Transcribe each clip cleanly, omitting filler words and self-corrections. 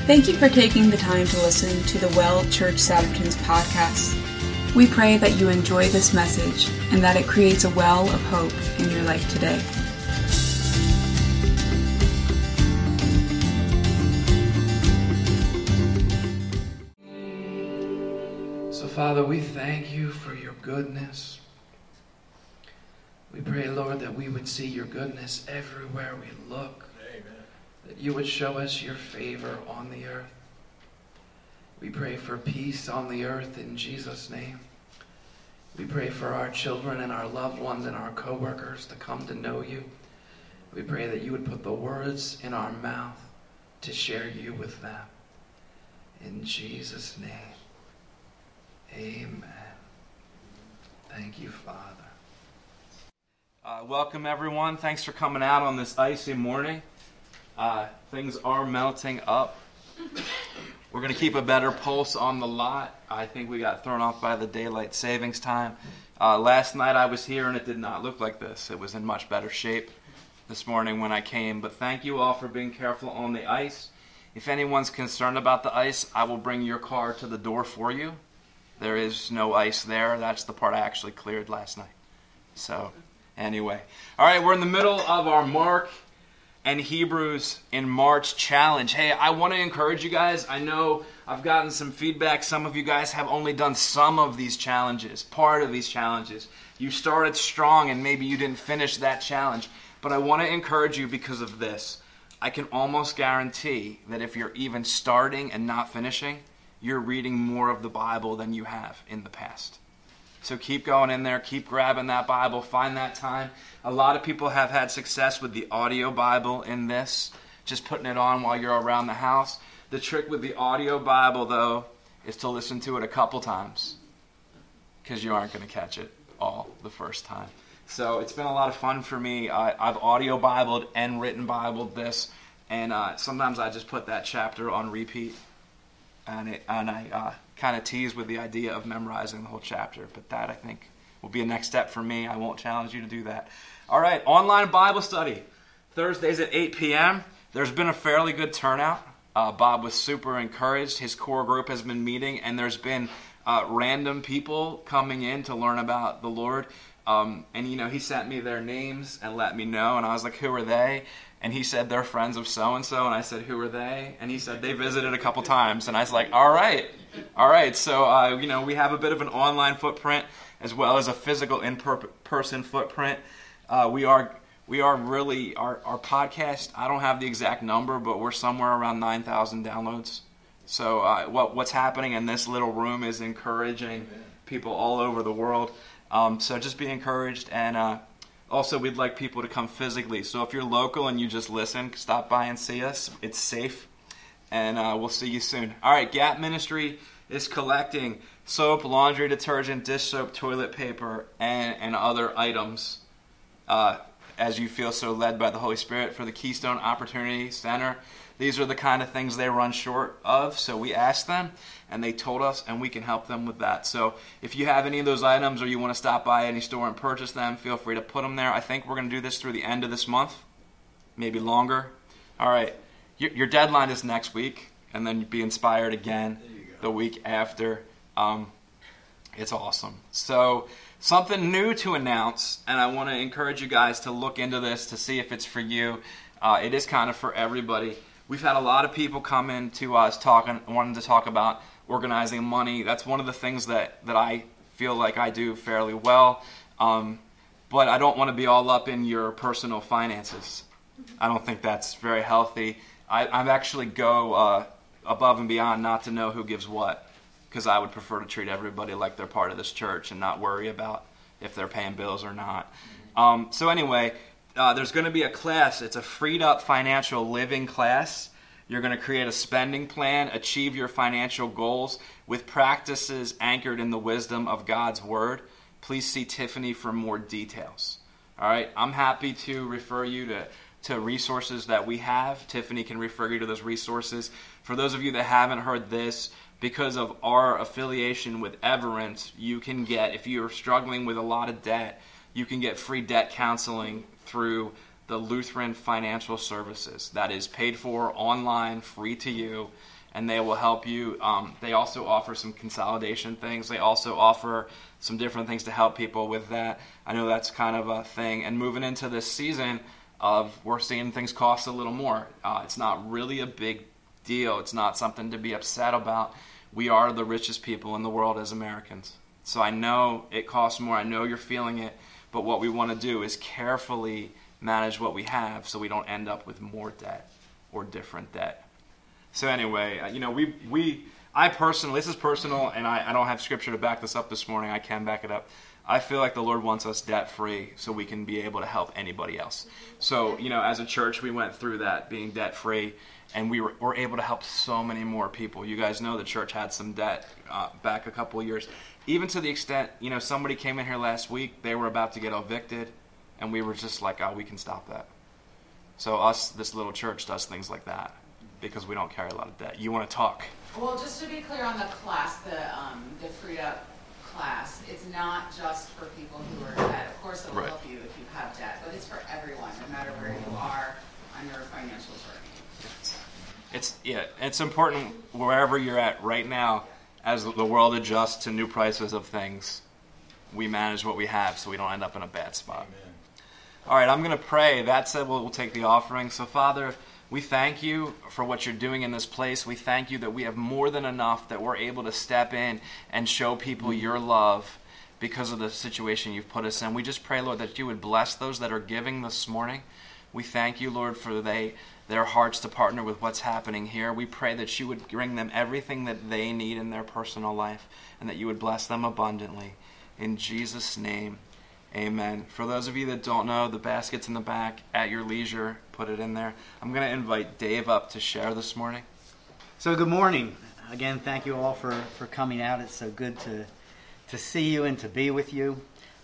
Thank you for taking the time to listen to the Well Church Saturdays podcast. We pray that you enjoy this message and that it creates a well of hope in your life today. So, Father, we thank you for your goodness. We pray, Lord, that we would see your goodness everywhere we look. Amen. That you would show us your favor on the earth. We pray for peace on the earth in Jesus' name. We pray for our children and our loved ones and our co-workers to come to know you. We pray that you would put the words in our mouth to share you with them. In Jesus' name, amen. Thank you, Father. Welcome, everyone. Thanks for coming out on this icy morning. Things are melting up. We're going to keep a better pulse on the lot. I think we got thrown off by the daylight savings time. Last night I was here and it did not look like this. It was in much better shape this morning when I came. But thank you all for being careful on the ice. If anyone's concerned about the ice, I will bring your car to the door for you. There is no ice there. That's the part I actually cleared last night. So, anyway. All right, we're in the middle of our Mark and Hebrews in March challenge. Hey, I want to encourage you guys. I know I've gotten some feedback. Some of you guys have only done some of these challenges, part of these challenges. You started strong and maybe you didn't finish that challenge. But I want to encourage you because of this. I can almost guarantee that if you're even starting and not finishing, you're reading more of the Bible than you have in the past. So keep going in there, keep grabbing that Bible, find that time. A lot of people have had success with the audio Bible in this, just putting it on while you're around the house. The trick with the audio Bible, though, is to listen to it a couple times, because you aren't going to catch it all the first time. So it's been a lot of fun for me. I've audio Bibled and written Bibled this, and sometimes I just put that chapter on repeat. And I kind of tease with the idea of memorizing the whole chapter. But that, I think, will be a next step for me. I won't challenge you to do that. All right, online Bible study. Thursdays at 8 p.m. There's been a fairly good turnout. Bob was super encouraged. His core group has been meeting, and there's been random people coming in to learn about the Lord. And, he sent me their names and let me know. And I was like, who are they? And he said, they're friends of so-and-so. And I said, who are they? And he said, they visited a couple times. And I was like, all right. So, we have a bit of an online footprint as well as a physical in-person footprint. We are really, our podcast, I don't have the exact number, but we're somewhere around 9,000 downloads. So what's happening in this little room is encouraging people all over the world. So just be encouraged, and also we'd like people to come physically. So if you're local and you just listen, stop by and see us. It's safe, and we'll see you soon. All right, Gap Ministry is collecting soap, laundry detergent, dish soap, toilet paper, and other items as you feel so led by the Holy Spirit for the Keystone Opportunity Center. These are the kind of things they run short of, so we asked them, and they told us, and we can help them with that. So if you have any of those items or you want to stop by any store and purchase them, feel free to put them there. I think we're going to do this through the end of this month, maybe longer. All right, your deadline is next week, and then be inspired again the week after. It's awesome. So something new to announce, and I want to encourage you guys to look into this to see if it's for you. It is kind of for everybody. We've had a lot of people come in to us wanting to talk about organizing money. That's one of the things that I feel like I do fairly well. But I don't want to be all up in your personal finances. I don't think that's very healthy. I actually go above and beyond not to know who gives what, because I would prefer to treat everybody like they're part of this church and not worry about if they're paying bills or not. So anyway, there's going to be a class. It's a freed up financial living class. You're going to create a spending plan, achieve your financial goals with practices anchored in the wisdom of God's Word. Please see Tiffany for more details. All right, I'm happy to refer you to resources that we have. Tiffany can refer you to those resources. For those of you that haven't heard this, because of our affiliation with Everent, you can get, if you're struggling with a lot of debt, you can get free debt counseling through the Lutheran Financial Services. That is paid for online, free to you, and they will help you. They also offer some consolidation things. They also offer some different things to help people with that. I know that's kind of a thing. And moving into this season we're seeing things cost a little more. It's not really a big deal. It's not something to be upset about. We are the richest people in the world as Americans. So I know it costs more. I know you're feeling it. But what we want to do is carefully manage what we have so we don't end up with more debt or different debt. So anyway, I personally, this is personal, and I don't have scripture to back this up this morning. I can back it up. I feel like the Lord wants us debt-free so we can be able to help anybody else. So, as a church, we went through that, being debt-free, and we were able to help so many more people. You guys know the church had some debt back a couple of years. Even to the extent, somebody came in here last week, they were about to get evicted, and we were just like, we can stop that. So this little church does things like that because we don't carry a lot of debt. You want to talk? Well, just to be clear on the class, the Freed Up class, it's not just for people who are in debt. Of course, it will help you if you have debt, but it's for everyone, no matter where you are on your financial journey. It's important wherever you're at right now. As the world adjusts to new prices of things, we manage what we have so we don't end up in a bad spot. Amen. All right, I'm going to pray. That said, we'll take the offering. So, Father, we thank you for what you're doing in this place. We thank you that we have more than enough, that we're able to step in and show people your love because of the situation you've put us in. We just pray, Lord, that you would bless those that are giving this morning. We thank you, Lord, for their hearts to partner with what's happening here. We pray that you would bring them everything that they need in their personal life and that you would bless them abundantly. In Jesus' name, amen. For those of you that don't know, the basket's in the back. At your leisure, put it in there. I'm going to invite Dave up to share this morning. So good morning. Again, thank you all for coming out. It's so good to see you and to be with you.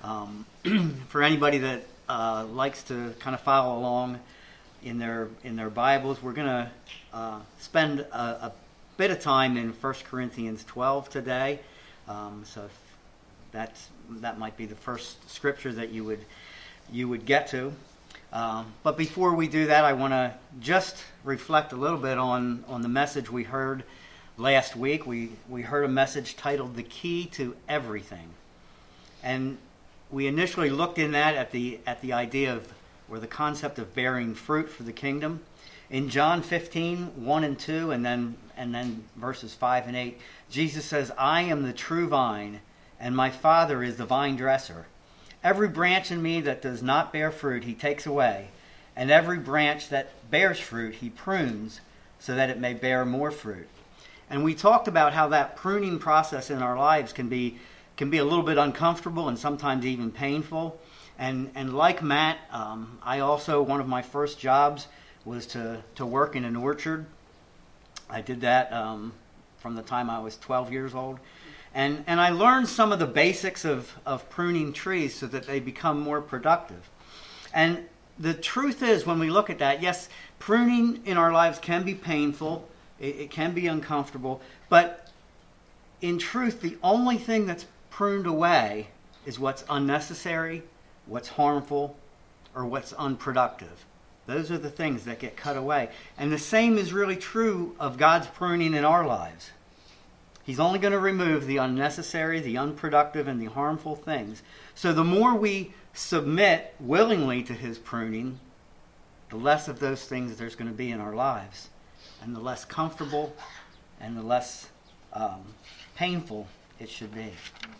For anybody that likes to kind of follow along in their Bibles, we're going to spend a bit of time in 1 Corinthians 12 today. So that might be the first scripture that you would get to. But before we do that, I want to just reflect a little bit on the message we heard last week. We heard a message titled "The Key to Everything," and we initially looked in that at the idea of, or the concept of, bearing fruit for the kingdom. In John 15:1 and 2, and then verses 5 and 8, Jesus says, "I am the true vine, and my Father is the vine dresser. Every branch in me that does not bear fruit, he takes away, and every branch that bears fruit, he prunes, so that it may bear more fruit." And we talked about how that pruning process in our lives can be a little bit uncomfortable and sometimes even painful. And like Matt, I also, one of my first jobs was to work in an orchard. I did that from the time I was 12 years old. And I learned some of the basics of pruning trees so that they become more productive. And the truth is, when we look at that, yes, pruning in our lives can be painful. It can be uncomfortable. But in truth, the only thing that's pruned away is what's unnecessary, what's harmful, or what's unproductive. Those are the things that get cut away. And the same is really true of God's pruning in our lives. He's only going to remove the unnecessary, the unproductive, and the harmful things. So the more we submit willingly to his pruning, the less of those things there's going to be in our lives, and the less comfortable and the less painful it should be.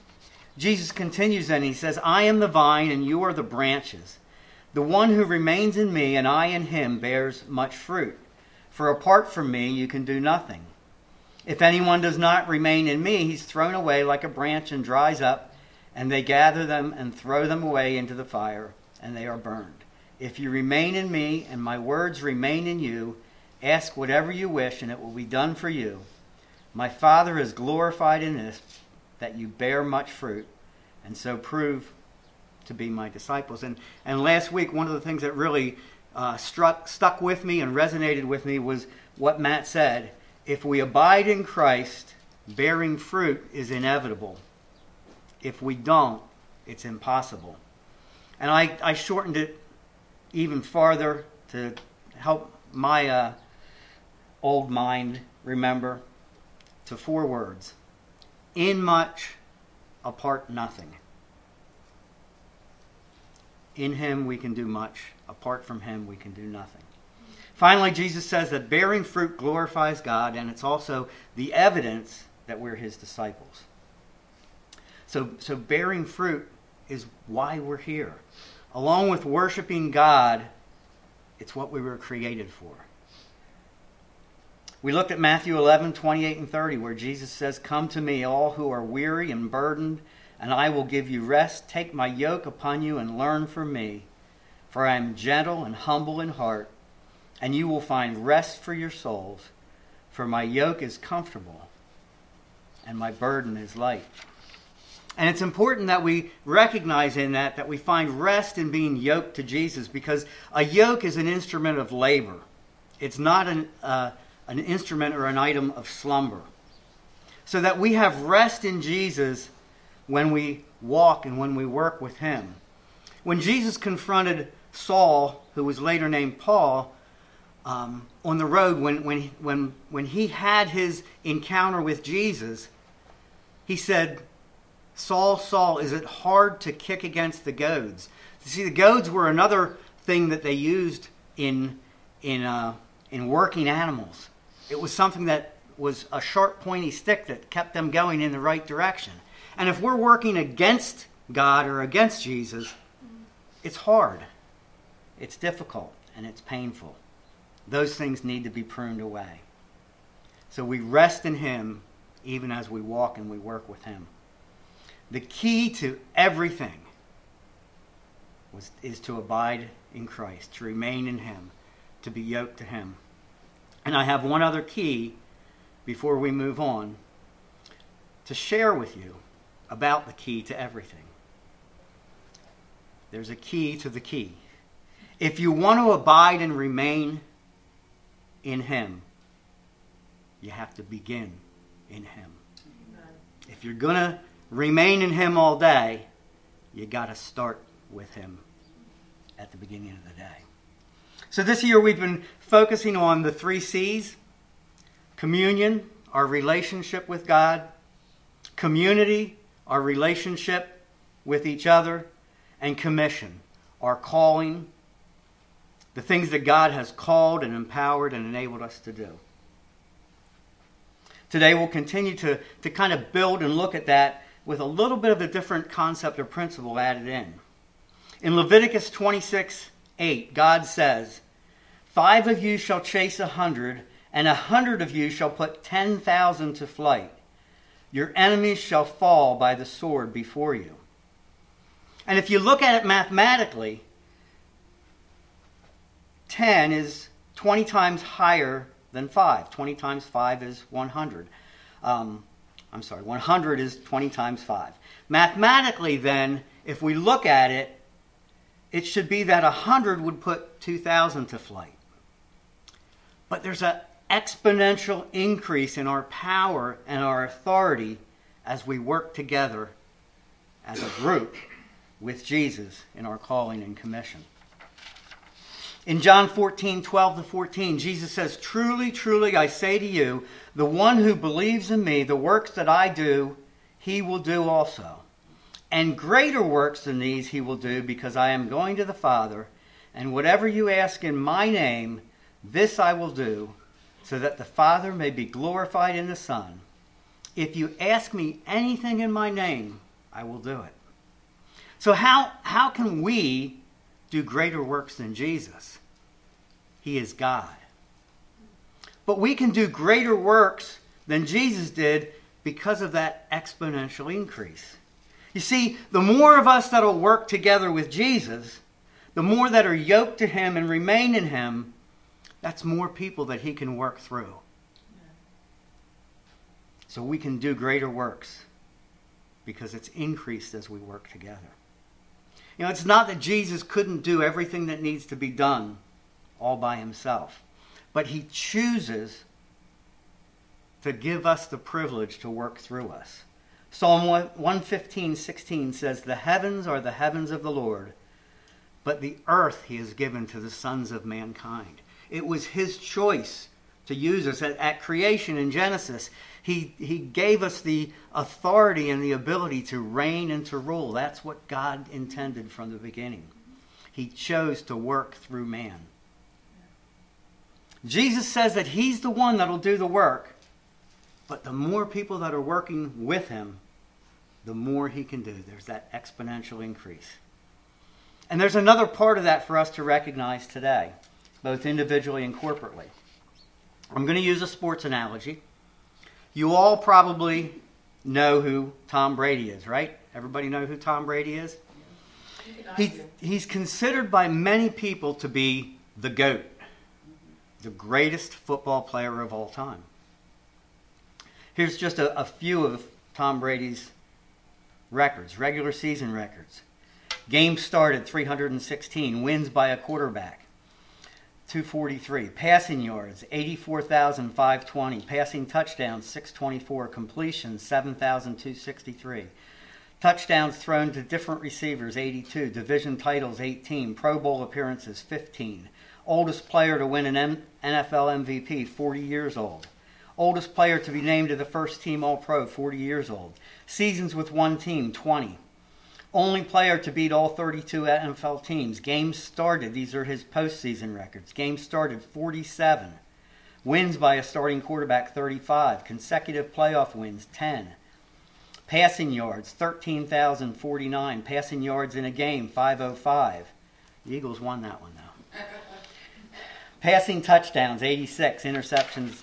Jesus continues then, he says, "I am the vine and you are the branches. The one who remains in me and I in him bears much fruit. For apart from me you can do nothing. If anyone does not remain in me, he's thrown away like a branch and dries up, and they gather them and throw them away into the fire, and they are burned. If you remain in me and my words remain in you, ask whatever you wish and it will be done for you. My Father is glorified in this, that you bear much fruit, and so prove to be my disciples." And last week, one of the things that really stuck with me and resonated with me was what Matt said. If we abide in Christ, bearing fruit is inevitable. If we don't, it's impossible. And I shortened it even farther to help my old mind remember to 4 words. In much, apart nothing. In him we can do much. Apart from him we can do nothing. Finally, Jesus says that bearing fruit glorifies God, and it's also the evidence that we're his disciples. So bearing fruit is why we're here. Along with worshiping God, it's what we were created for. We looked at Matthew 11, 28 and 30, where Jesus says, "Come to me, all who are weary and burdened, and I will give you rest. Take my yoke upon you and learn from me, for I am gentle and humble in heart, and you will find rest for your souls. For my yoke is comfortable, and my burden is light." And it's important that we recognize in that we find rest in being yoked to Jesus, because a yoke is an instrument of labor. It's not an instrument or an item of slumber. So that we have rest in Jesus when we walk and when we work with him. When Jesus confronted Saul, who was later named Paul, on the road, when he had his encounter with Jesus, he said, "Saul, Saul, is it hard to kick against the goads?" You see, the goads were another thing that they used in working animals. It was something that was a sharp, pointy stick that kept them going in the right direction. And if we're working against God or against Jesus, it's hard, it's difficult, and it's painful. Those things need to be pruned away. So we rest in him even as we walk and we work with him. The key to everything is to abide in Christ, to remain in him, to be yoked to him. And I have one other key before we move on to share with you about the key to everything. There's a key to the key. If you want to abide and remain in him, you have to begin in him. Amen. If you're going to remain in him all day, you got to start with him at the beginning of the day. So this year we've been focusing on the 3 C's: communion, our relationship with God; community, our relationship with each other; and commission, our calling, the things that God has called and empowered and enabled us to do. Today we'll continue to kind of build and look at that with a little bit of a different concept or principle added in. In Leviticus 26:8, God says, 5 of you shall chase 100, and 100 of you shall put 10,000 to flight. Your enemies shall fall by the sword before you. And if you look at it mathematically, 10 is 20 times higher than 5. 20 times 5 is 100. 100 is 20 times 5. Mathematically then, if we look at it, it should be that 100 would put 2,000 to flight. But there's an exponential increase in our power and our authority as we work together as a group with Jesus in our calling and commission. In John 14:12-14, Jesus says, "Truly, truly, I say to you, the one who believes in me, the works that I do, he will do also. And greater works than these he will do, because I am going to the Father. And whatever you ask in my name, this I will do, so that the Father may be glorified in the Son. If you ask me anything in my name, I will do it." So how can we do greater works than Jesus? He is God. But we can do greater works than Jesus did because of that exponential increase. You see, the more of us that will work together with Jesus, the more that are yoked to him and remain in him, that's more people that he can work through. So we can do greater works because it's increased as we work together. You know, it's not that Jesus couldn't do everything that needs to be done all by himself, but he chooses to give us the privilege to work through us. Psalm 115:16 says, "The heavens are the heavens of the Lord, but the earth he has given to the sons of mankind. It was his choice to use us. At creation in Genesis, he gave us the authority and the ability to reign and to rule. That's what God intended from the beginning. He chose to work through man. Jesus says that he's the one that'll do the work, but the more people that are working with him, the more he can do. There's that exponential increase. And there's another part of that for us to recognize today, both individually and corporately. I'm going to use a sports analogy. You all probably know who Tom Brady is, right? Everybody know who Tom Brady is? He's considered by many people to be the GOAT, the greatest football player of all time. Here's just a few of Tom Brady's records, regular season records. Games started, 316. Wins by a quarterback, 243. Passing yards, 84,520. Passing touchdowns, 624. Completions, 7,263. Touchdowns thrown to different receivers, 82. Division titles, 18. Pro Bowl appearances, 15. Oldest player to win an NFL MVP, 40 years old. Oldest player to be named to the first team All-Pro, 40 years old. Seasons with one team, 20. Only player to beat all 32 NFL teams. Games started, these are his postseason records. Games started, 47. Wins by a starting quarterback, 35. Consecutive playoff wins, 10. Passing yards, 13,049. Passing yards in a game, 505. The Eagles won that one, though. Passing touchdowns, 86. Interceptions,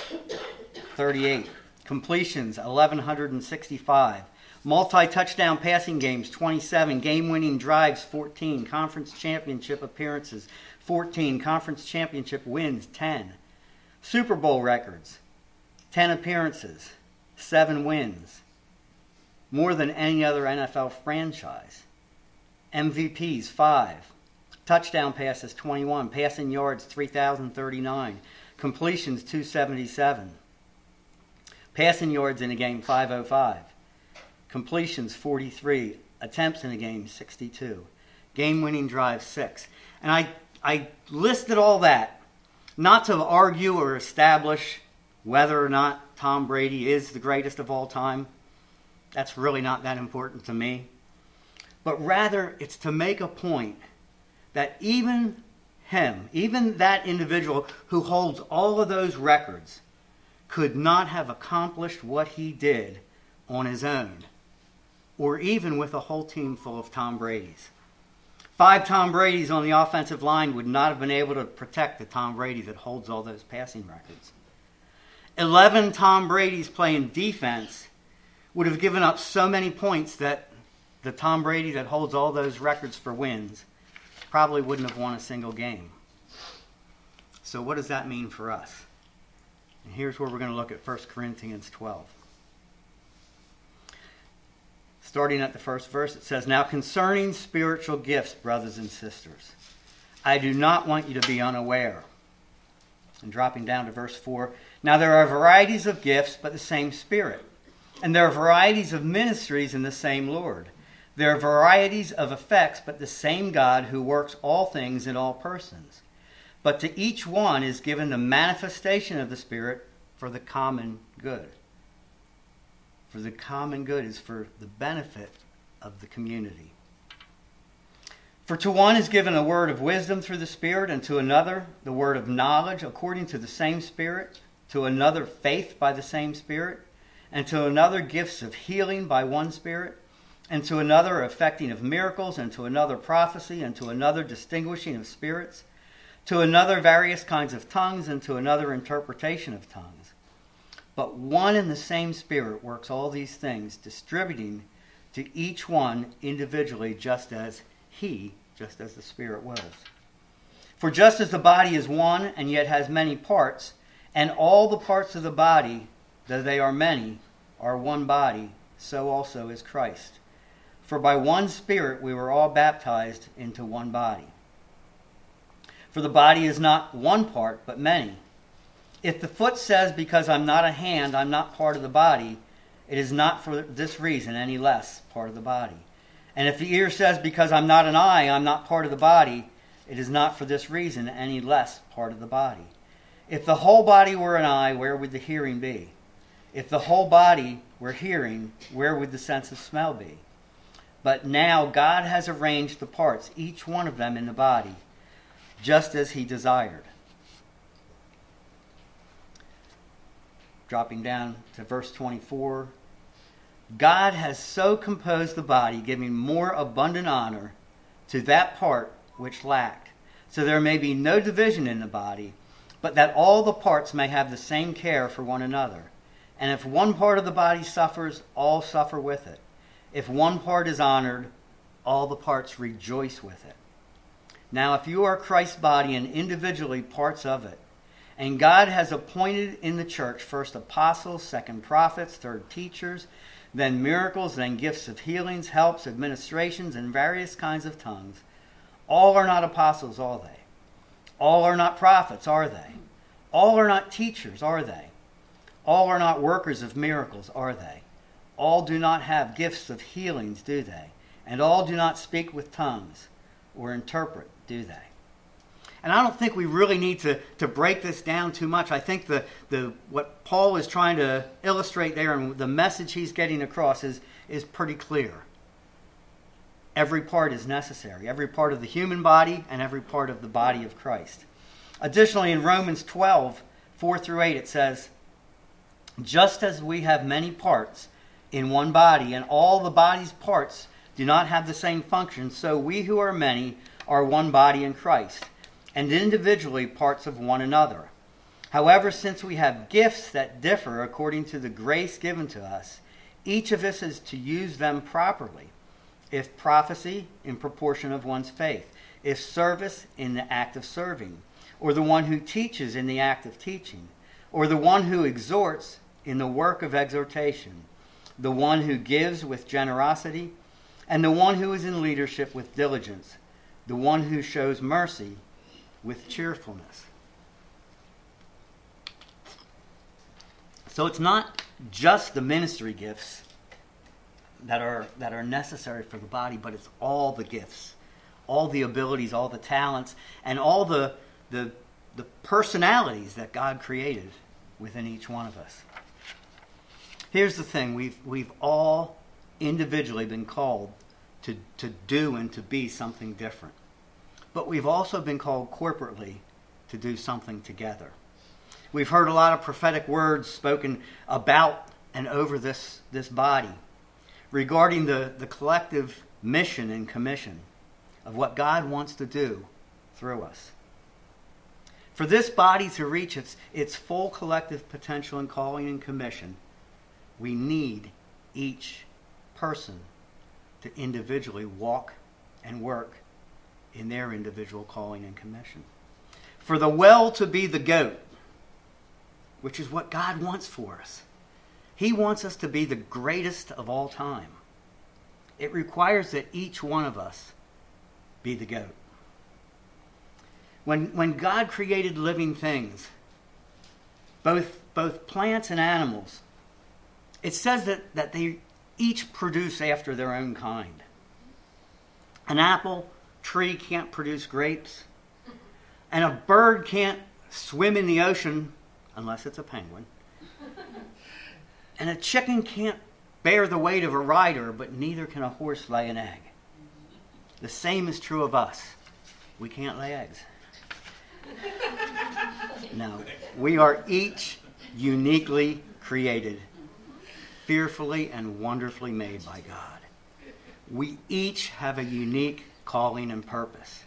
38. Completions, 1,165. Multi-touchdown passing games, 27. Game-winning drives, 14. Conference championship appearances, 14. Conference championship wins, 10. Super Bowl records, 10 appearances, 7 wins. More than any other NFL franchise. MVPs, 5. Touchdown passes, 21. Passing yards, 3,039. Completions, 277. Passing yards in a game, 505. Completions, 43. Attempts in a game, 62. Game-winning drive, 6. And I listed all that not to argue or establish whether or not Tom Brady is the greatest of all time. That's really not that important to me. But rather, it's to make a point that even him, even that individual who holds all of those records, could not have accomplished what he did on his own, or even with a whole team full of Tom Bradys. 5 Tom Bradys on the offensive line would not have been able to protect the Tom Brady that holds all those passing records. 11 Tom Bradys playing defense would have given up so many points that the Tom Brady that holds all those records for wins probably wouldn't have won a single game. So what does that mean for us? And here's where we're going to look at 1 Corinthians 12. Starting at the first verse, it says, "Now concerning spiritual gifts, brothers and sisters, I do not want you to be unaware." And dropping down to verse 4, "Now there are varieties of gifts, but the same Spirit. And there are varieties of ministries in the same Lord. There are varieties of effects, but the same God who works all things in all persons. But to each one is given the manifestation of the Spirit for the common good." For the common good is for the benefit of the community. "For to one is given a word of wisdom through the Spirit, and to another the word of knowledge according to the same Spirit, to another faith by the same Spirit, and to another gifts of healing by one Spirit, and to another effecting of miracles, and to another prophecy, and to another distinguishing of spirits, to another various kinds of tongues, and to another interpretation of tongues. But one and the same Spirit works all these things, distributing to each one individually just as the Spirit wills. For just as the body is one and yet has many parts, and all the parts of the body, though they are many, are one body, so also is Christ. For by one Spirit we were all baptized into one body. For the body is not one part, but many. If the foot says, because I'm not a hand, I'm not part of the body, it is not for this reason any less part of the body. And if the ear says, because I'm not an eye, I'm not part of the body, it is not for this reason any less part of the body. If the whole body were an eye, where would the hearing be? If the whole body were hearing, where would the sense of smell be? But now God has arranged the parts, each one of them in the body, just as he desired. Dropping down to verse 24. God has so composed the body, giving more abundant honor to that part which lacked, so there may be no division in the body, but that all the parts may have the same care for one another. And if one part of the body suffers, all suffer with it. If one part is honored, all the parts rejoice with it. Now if you are Christ's body and individually parts of it, and God has appointed in the church first apostles, second prophets, third teachers, then miracles, then gifts of healings, helps, administrations, and various kinds of tongues, all are not apostles, are they? All are not prophets, are they? All are not teachers, are they? All are not workers of miracles, are they? All do not have gifts of healings, do they? And all do not speak with tongues or interpret, do they? And I don't think we really need to break this down too much. I think what Paul is trying to illustrate there and the message he's getting across is pretty clear. Every part is necessary. Every part of the human body and every part of the body of Christ. Additionally, in Romans 12, 4 through 8, it says, just as we have many parts in one body, and all the body's parts do not have the same function, so we who are many are one body in Christ, and individually parts of one another. However, since we have gifts that differ according to the grace given to us, each of us is to use them properly. If prophecy, in proportion of one's faith. If service, in the act of serving. Or the one who teaches, in the act of teaching. Or the one who exhorts, in the work of exhortation. The one who gives with generosity. And the one who is in leadership with diligence. The one who shows mercy with cheerfulness. So it's not just the ministry gifts that are necessary for the body, but it's all the gifts, all the abilities, all the talents, and all the personalities that God created within each one of us. Here's the thing: we've all individually been called to do and to be something different, but we've also been called corporately to do something together. We've heard a lot of prophetic words spoken about and over this body, regarding the collective mission and commission of what God wants to do through us. For this body to reach its full collective potential and calling and commission, we need each person to individually walk and work in their individual calling and commission. For the well to be the goat, which is what God wants for us, He wants us to be the greatest of all time. It requires that each one of us be the goat. When God created living things, both plants and animals, it says that they each produce after their own kind. An apple tree can't produce grapes, and a bird can't swim in the ocean unless it's a penguin. And a chicken can't bear the weight of a rider, but neither can a horse lay an egg. The same is true of us. We can't lay eggs. No, we are each uniquely created, fearfully and wonderfully made by God. We each have a unique calling and purpose.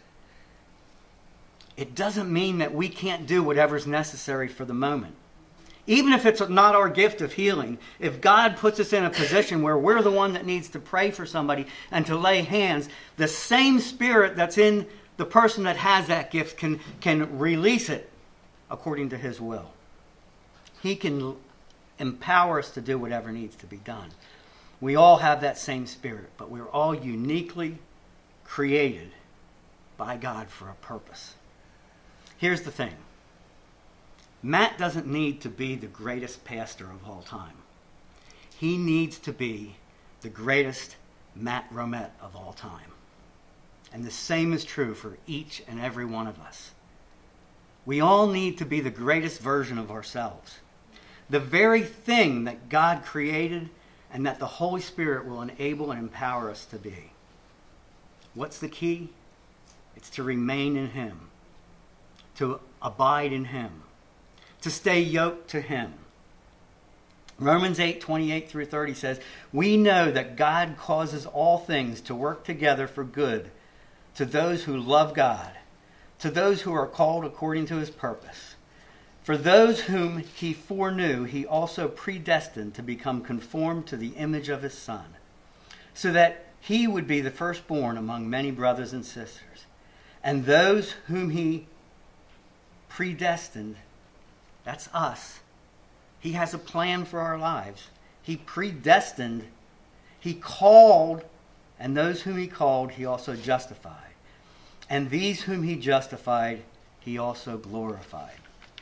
It doesn't mean that we can't do whatever's necessary for the moment. Even if it's not our gift of healing, if God puts us in a position where we're the one that needs to pray for somebody and to lay hands, the same Spirit that's in the person that has that gift can release it according to His will. He can empower us to do whatever needs to be done. We all have that same Spirit, but we're all uniquely created by God for a purpose. Here's the thing. Matt doesn't need to be the greatest pastor of all time. He needs to be the greatest Matt Romette of all time. And the same is true for each and every one of us. We all need to be the greatest version of ourselves. The very thing that God created and that the Holy Spirit will enable and empower us to be. What's the key? It's to remain in Him, to abide in Him, to stay yoked to Him. Romans 8:28-30 says, "We know that God causes all things to work together for good to those who love God, to those who are called according to His purpose. For those whom He foreknew, He also predestined to become conformed to the image of His Son, so that He would be the firstborn among many brothers and sisters. And those whom He predestined, that's us. He has a plan for our lives. He predestined, He called, and those whom He called, He also justified. And these whom He justified, He also glorified."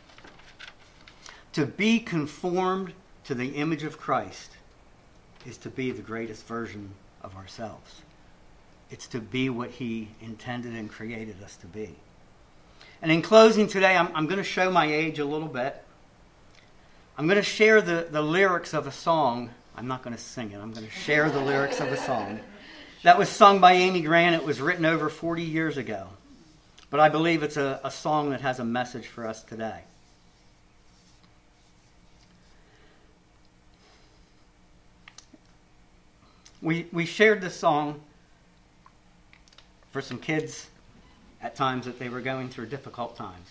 To be conformed to the image of Christ is to be the greatest version of ourselves. It's to be what He intended and created us to be. And in closing today, I'm going to show my age a little bit. I'm going to share the lyrics of a song. I'm not going to sing it. I'm going to share the lyrics of a song that was sung by Amy Grant. It was written over 40 years ago. But I believe it's a song that has a message for us today. We shared this song for some kids at times that they were going through difficult times.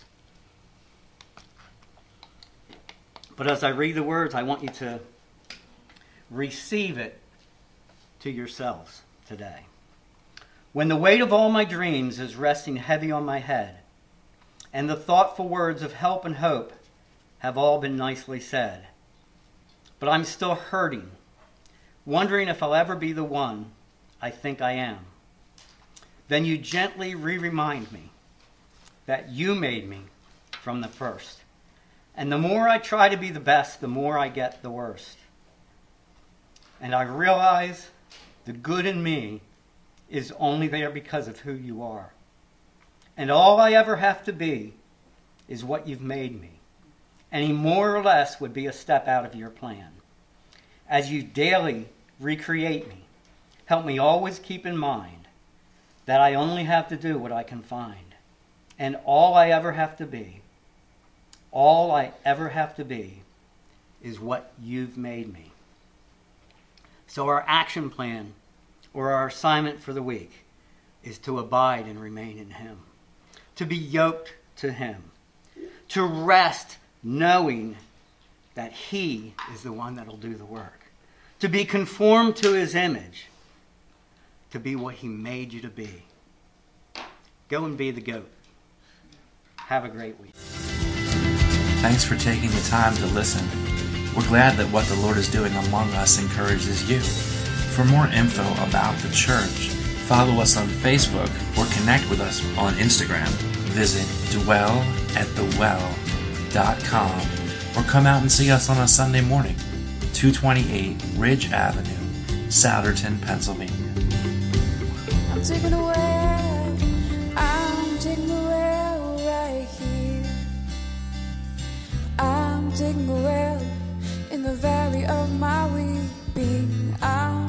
But as I read the words, I want you to receive it to yourselves today. When the weight of all my dreams is resting heavy on my head, and the thoughtful words of help and hope have all been nicely said, but I'm still hurting, wondering if I'll ever be the one I think I am, then you gently remind me that you made me from the first. And the more I try to be the best, the more I get the worst. And I realize the good in me is only there because of who you are. And all I ever have to be is what you've made me. Any more or less would be a step out of your plan. As you daily recreate me, help me always keep in mind that I only have to do what I can find. And all I ever have to be is what you've made me. So our action plan or our assignment for the week is to abide and remain in Him, to be yoked to Him, to rest knowing that He is the one that will do the work, to be conformed to His image, to be what He made you to be. Go and be the goat. Have a great week. Thanks for taking the time to listen. We're glad that what the Lord is doing among us encourages you. For more info about the church, follow us on Facebook or connect with us on Instagram. Visit dwellatthewell.com or come out and see us on a Sunday morning, 228 Ridge Avenue, Souderton, Pennsylvania. I'm taking a well right here. I'm taking a well in the valley of my weeping. I'm